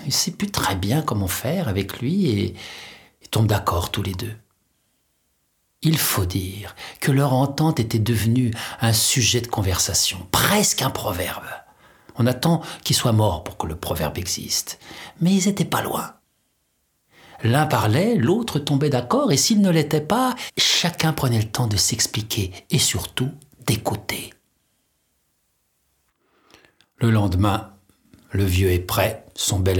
ne sait plus très bien comment faire avec lui et ils tombent d'accord tous les deux. Il faut dire que leur entente était devenue un sujet de conversation, presque un proverbe. On attend qu'il soit mort pour que le proverbe existe, mais ils étaient pas loin. L'un parlait, l'autre tombait d'accord, et s'il ne l'était pas, chacun prenait le temps de s'expliquer et surtout d'écouter. Le lendemain, le vieux est prêt, son bel